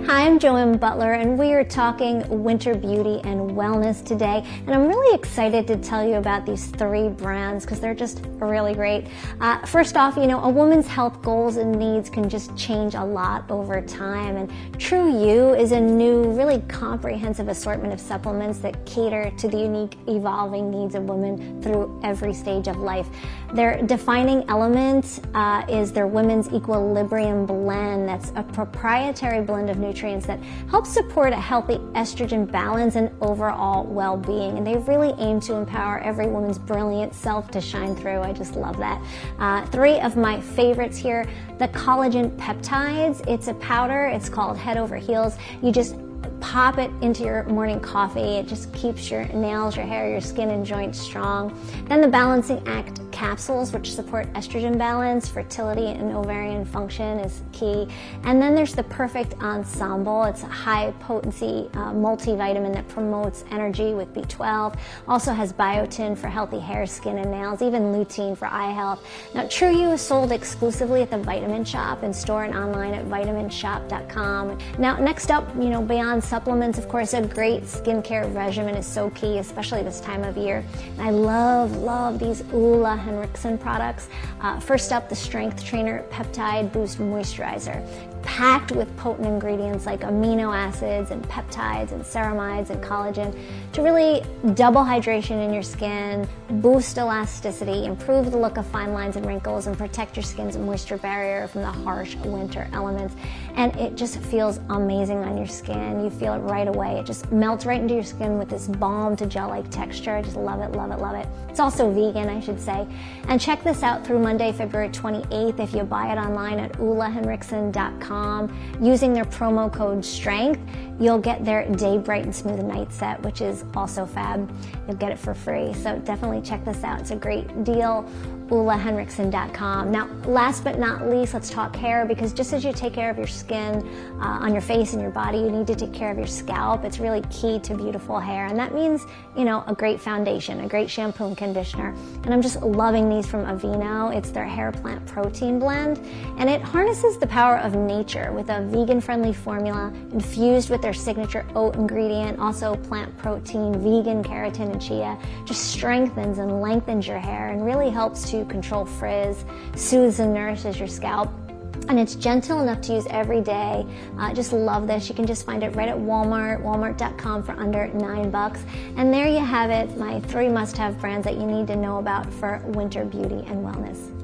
Hi, I'm Joanne Butler, and we are talking winter beauty and wellness today. And I'm really excited to tell you about these 3 brands because they're just really great. First off, a woman's health goals and needs can just change a lot over time. And True You is a new, really comprehensive assortment of supplements that cater to the unique, evolving needs of women through every stage of life. Their defining element is their Women's Equilibrium Blend. That's a proprietary blend of nutrients that help support a healthy estrogen balance and overall well-being. And they really aim to empower every woman's brilliant self to shine through. I just love that. 3 of my favorites here, the collagen peptides. It's a powder. It's called Head Over Heels. You just pop it into your morning coffee. It just keeps your nails, your hair, your skin and joints strong. Then the Balancing Act capsules, which support estrogen balance, fertility, and ovarian function is key. And then there's the Perfect Ensemble. It's a high potency multivitamin that promotes energy with B12. Also has biotin for healthy hair, skin, and nails, even lutein for eye health. Now, True You is sold exclusively at the Vitamin Shop and store and online at vitaminshop.com. Now, next up, beyond supplements, of course, a great skincare regimen is so key, especially this time of year. And I love these Ole Henriksen products. First up, the Strength Trainer Peptide Boost Moisturizer, packed with potent ingredients like amino acids and peptides and ceramides and collagen to really double hydration in your skin, boost elasticity, improve the look of fine lines and wrinkles, and protect your skin's moisture barrier from the harsh winter elements. And it just feels amazing on your skin. You feel it right away. It just melts right into your skin with this balm to gel-like texture. I just love it, love it, love it. It's also vegan, I should say. And check this out through Monday, February 28th. If you buy it online at olehenriksen.com using their promo code STRENGTH, you'll get their Day Bright and Smooth Night Set, which is also fab. You'll get it for free. So definitely check this out. It's a great deal. olehenriksen.com. Now, last but not least, let's talk hair, because just as you take care of your skin on your face and your body, you need to take care of your scalp. It's really key to beautiful hair, and that means, a great foundation, a great shampoo and conditioner. And I'm just loving these from Aveeno. It's their hair plant protein blend, and it harnesses the power of nature with a vegan-friendly formula infused with their signature oat ingredient, also plant protein, vegan keratin and chia. Just strengthens and lengthens your hair and really helps to control frizz, soothes and nourishes your scalp. And it's gentle enough to use every day. Just love this. You can just find it right at Walmart, walmart.com for under $9. And there you have it, my 3 must-have brands that you need to know about for winter beauty and wellness.